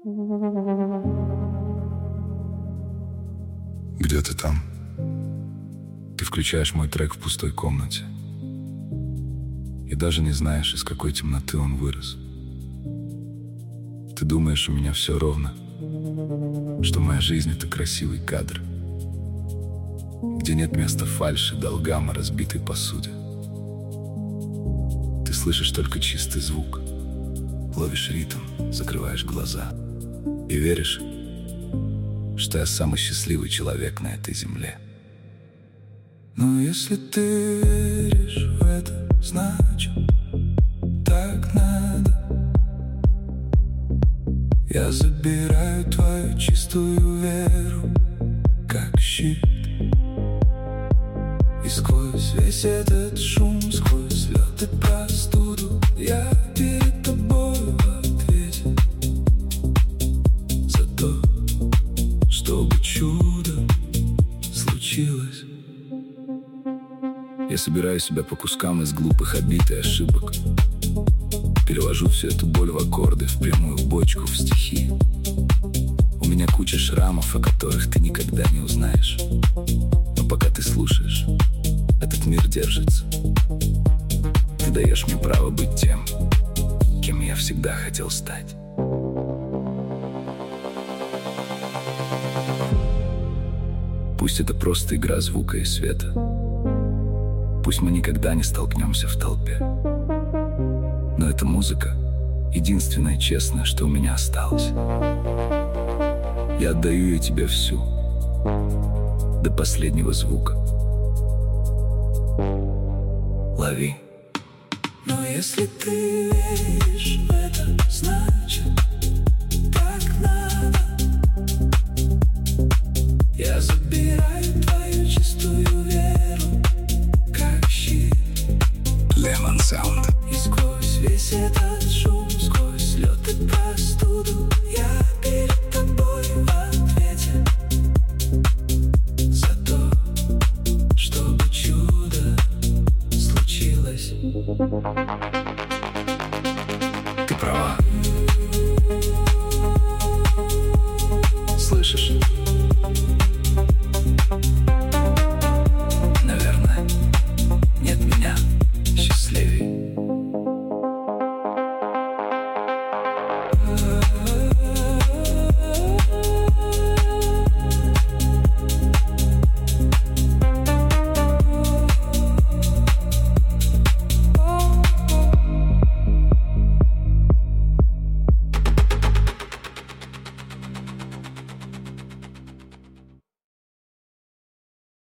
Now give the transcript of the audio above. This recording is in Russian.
Где ты там? Ты включаешь мой трек в пустой комнате и даже не знаешь, из какой темноты он вырос. Ты думаешь, у меня все ровно, что моя жизнь — это красивый кадр, где нет места фальши, долгам и разбитой посуде. Ты слышишь только чистый звук, ловишь ритм, закрываешь глаза и веришь, что я самый счастливый человек на этой земле. Но если ты веришь в это, значит, так надо. Я забираю твою чистую веру, как щит. И сквозь весь этот шум, сквозь лед и простуду, я перед тобой в ответе за то, чтобы чудо случилось. Я собираю себя по кускам из глупых обид и ошибок, перевожу всю эту боль в аккорды, в прямую бочку, в стихи. У меня куча шрамов, о которых ты никогда не узнаешь. Но пока ты слушаешь, этот мир держится. Ты даешь мне право быть тем, кем я всегда хотел стать. Пусть это просто игра звука и света. Пусть мы никогда не столкнемся в толпе. Но эта музыка — единственное честное, что у меня осталось. Я отдаю ее тебе всю, до последнего звука. Лови. Но если ты веришь